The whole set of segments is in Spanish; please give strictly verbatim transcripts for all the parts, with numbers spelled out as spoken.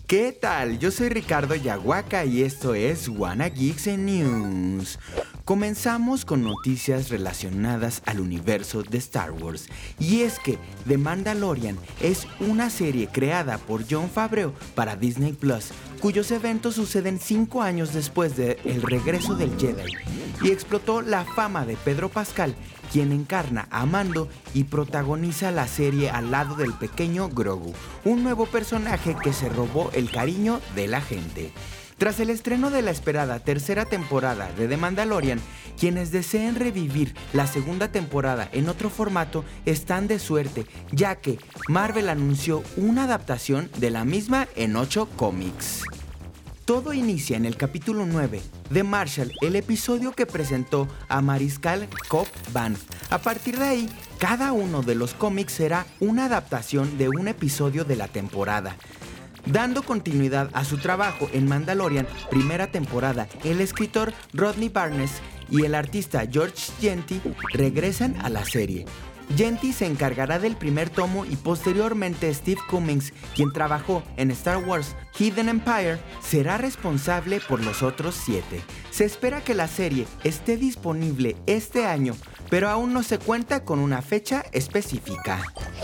¿Qué tal? Yo soy Ricardo Yahuaca y esto es Wanna Geeks News. Comenzamos con noticias relacionadas al universo de Star Wars. Y es que The Mandalorian es una serie creada por Jon Favreau para Disney Plus, cuyos eventos suceden cinco años después del regreso del Jedi, y explotó la fama de Pedro Pascal, quien encarna a Mando y protagoniza la serie al lado del pequeño Grogu, un nuevo personaje que se robó el cariño de la gente. Tras el estreno de la esperada tercera temporada de The Mandalorian, quienes deseen revivir la segunda temporada en otro formato están de suerte, ya que Marvel anunció una adaptación de la misma en ocho cómics. Todo inicia en el capítulo nueve de Marshall, el episodio que presentó a Mariscal Cobb Vanth. A partir de ahí, cada uno de los cómics será una adaptación de un episodio de la temporada. Dando continuidad a su trabajo en Mandalorian primera temporada, el escritor Rodney Barnes y el artista George Jeanty regresan a la serie. Jeanty se encargará del primer tomo y posteriormente Steve Cummings, quien trabajó en Star Wars Hidden Empire, será responsable por los otros siete. Se espera que la serie esté disponible este año, pero aún no se cuenta con una fecha específica.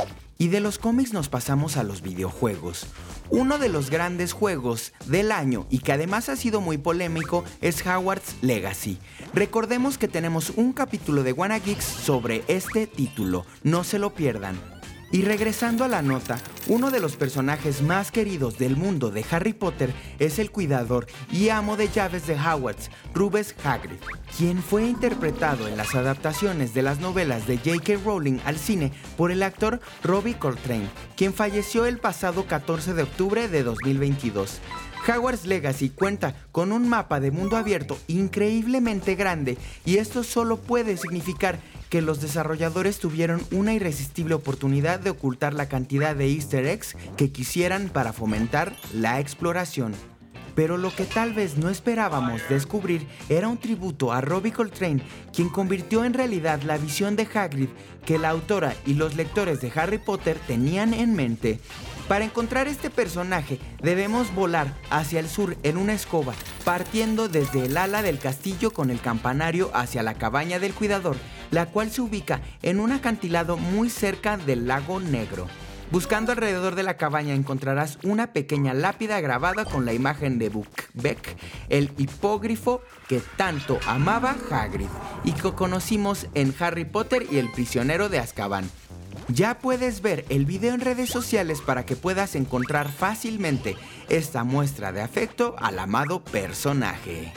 Y de los cómics nos pasamos a los videojuegos. Uno de los grandes juegos del año y que además ha sido muy polémico es Hogwarts Legacy. Recordemos que tenemos un capítulo de Wanna Geeks sobre este título, no se lo pierdan. Y regresando a la nota, uno de los personajes más queridos del mundo de Harry Potter es el cuidador y amo de llaves de Hogwarts, Rubeus Hagrid, quien fue interpretado en las adaptaciones de las novelas de J K Rowling al cine por el actor Robbie Coltrane, quien falleció el pasado catorce de octubre de dos mil veintidós. Hogwarts Legacy cuenta con un mapa de mundo abierto increíblemente grande, y esto solo puede significar que los desarrolladores tuvieron una irresistible oportunidad de ocultar la cantidad de easter eggs que quisieran para fomentar la exploración. Pero lo que tal vez no esperábamos descubrir era un tributo a Robbie Coltrane, quien convirtió en realidad la visión de Hagrid que la autora y los lectores de Harry Potter tenían en mente. Para encontrar este personaje debemos volar hacia el sur en una escoba, partiendo desde el ala del castillo con el campanario hacia la cabaña del cuidador, la cual se ubica en un acantilado muy cerca del lago Negro. Buscando alrededor de la cabaña encontrarás una pequeña lápida grabada con la imagen de Buckbeak, el hipógrifo que tanto amaba Hagrid y que conocimos en Harry Potter y el prisionero de Azkaban. Ya puedes ver el video en redes sociales para que puedas encontrar fácilmente esta muestra de afecto al amado personaje.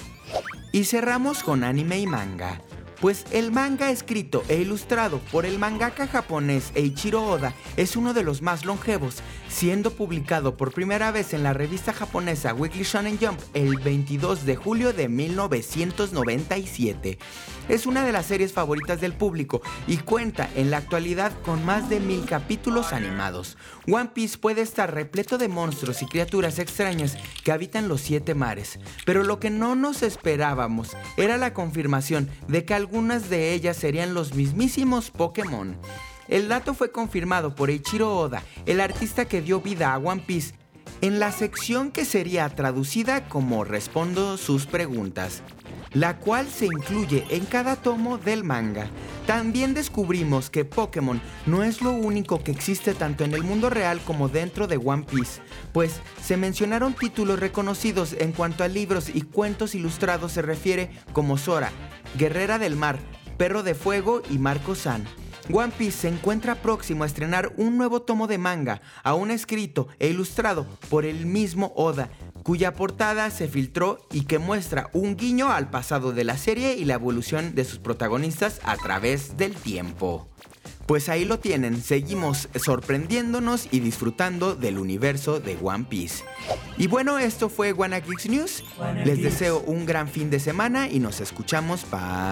Y cerramos con anime y manga. Pues el manga escrito e ilustrado por el mangaka japonés Eiichiro Oda es uno de los más longevos, siendo publicado por primera vez en la revista japonesa Weekly Shonen Jump el veintidós de julio de mil novecientos noventa y siete. Es una de las series favoritas del público y cuenta en la actualidad con más de mil capítulos animados. One Piece puede estar repleto de monstruos y criaturas extrañas que habitan los siete mares, pero lo que no nos esperábamos era la confirmación de que algunas de ellas serían los mismísimos Pokémon. El dato fue confirmado por Eiichiro Oda, el artista que dio vida a One Piece, en la sección que sería traducida como Respondo sus preguntas, la cual se incluye en cada tomo del manga. También descubrimos que Pokémon no es lo único que existe tanto en el mundo real como dentro de One Piece, pues se mencionaron títulos reconocidos en cuanto a libros y cuentos ilustrados se refiere, como Sora, Guerrera del Mar, Perro de Fuego y Marco-san. One Piece se encuentra próximo a estrenar un nuevo tomo de manga, aún escrito e ilustrado por el mismo Oda, cuya portada se filtró y que muestra un guiño al pasado de la serie y la evolución de sus protagonistas a través del tiempo. Pues ahí lo tienen, seguimos sorprendiéndonos y disfrutando del universo de One Piece. Y bueno, esto fue Wanna Geeks News. Les deseo un gran fin de semana y nos escuchamos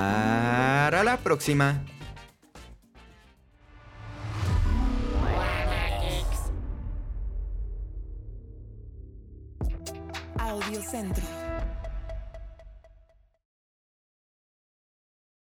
para la próxima. Audio Centro.